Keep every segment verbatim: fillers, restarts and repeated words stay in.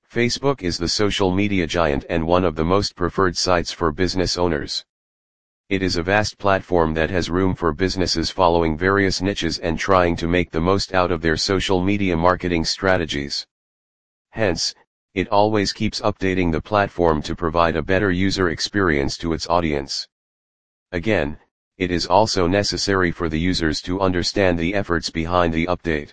Facebook is the social media giant and one of the most preferred sites for business owners. It is a vast platform that has room for businesses following various niches and trying to make the most out of their social media marketing strategies. Hence, it always keeps updating the platform to provide a better user experience to its audience. Again, it is also necessary for the users to understand the efforts behind the update.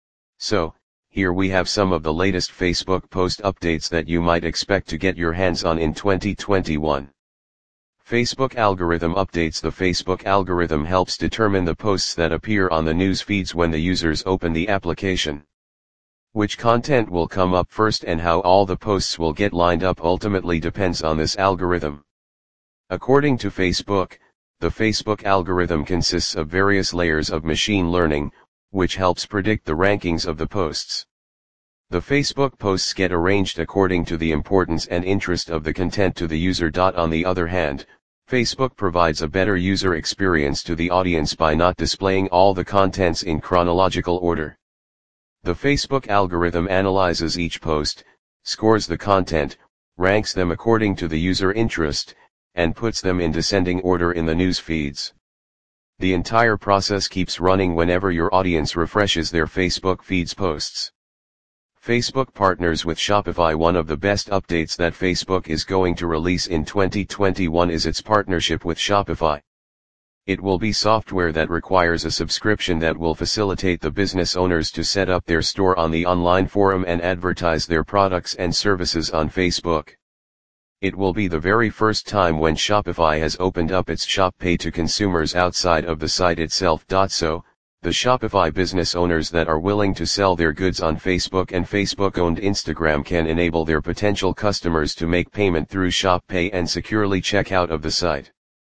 So, here we have some of the latest Facebook post updates that you might expect to get your hands on in twenty twenty-one. Facebook algorithm updates. The Facebook algorithm helps determine the posts that appear on the news feeds when the users open the application. Which content will come up first and how all the posts will get lined up ultimately depends on this algorithm. According to Facebook, the Facebook algorithm consists of various layers of machine learning, which helps predict the rankings of the posts. The Facebook posts get arranged according to the importance and interest of the content to the user. On the other hand, Facebook provides a better user experience to the audience by not displaying all the contents in chronological order. The Facebook algorithm analyzes each post, scores the content, ranks them according to the user interest, and puts them in descending order in the news feeds. The entire process keeps running whenever your audience refreshes their Facebook feeds posts. Facebook partners with Shopify. One of the best updates that Facebook is going to release in twenty twenty-one is its partnership with Shopify. It will be software that requires a subscription that will facilitate the business owners to set up their store on the online forum and advertise their products and services on Facebook. It will be the very first time when Shopify has opened up its Shop Pay to consumers outside of the site itself. So, the Shopify business owners that are willing to sell their goods on Facebook and Facebook-owned Instagram can enable their potential customers to make payment through Shop Pay and securely check out of the site.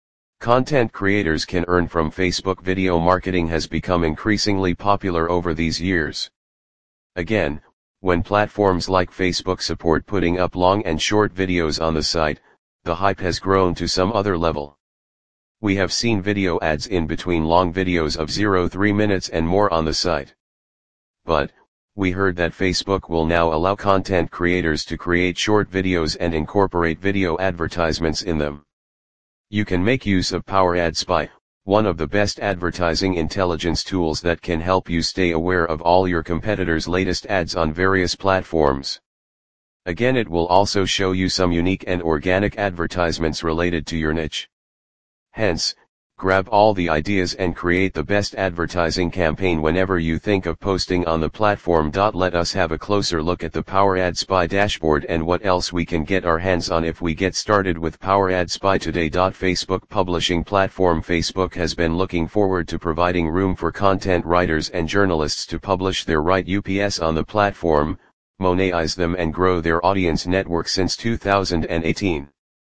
Content creators can earn from Facebook. Video marketing has become increasingly popular over these years. Again, when platforms like Facebook support putting up long and short videos on the site, the hype has grown to some other level. We have seen video ads in between long videos of zero to three minutes and more on the site. But, we heard that Facebook will now allow content creators to create short videos and incorporate video advertisements in them. You can make use of Power Ad Spy, one of the best advertising intelligence tools that can help you stay aware of all your competitors' latest ads on various platforms. Again, it will also show you some unique and organic advertisements related to your niche. Hence, grab all the ideas and create the best advertising campaign whenever you think of posting on the platform. Let us have a closer look at the Power Ad Spy dashboard and what else we can get our hands on if we get started with Power Ad Spy today. Facebook publishing platform. Facebook has been looking forward to providing room for content writers and journalists to publish their write ups on the platform, monetize them and grow their audience network since two thousand eighteen.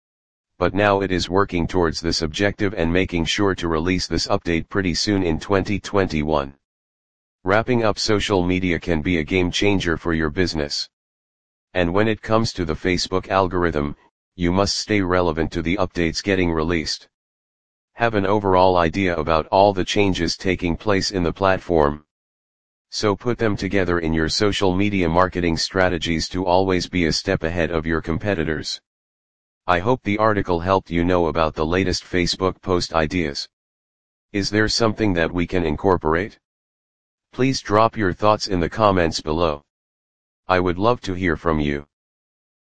But now it is working towards this objective and making sure to release this update pretty soon in twenty twenty-one. Wrapping up social media can be a game changer for your business. And when it comes to the Facebook algorithm, you must stay relevant to the updates getting released. Have an overall idea about all the changes taking place in the platform. So put them together in your social media marketing strategies to always be a step ahead of your competitors. I hope the article helped you know about the latest Facebook post ideas. Is there something that we can incorporate? Please drop your thoughts in the comments below. I would love to hear from you.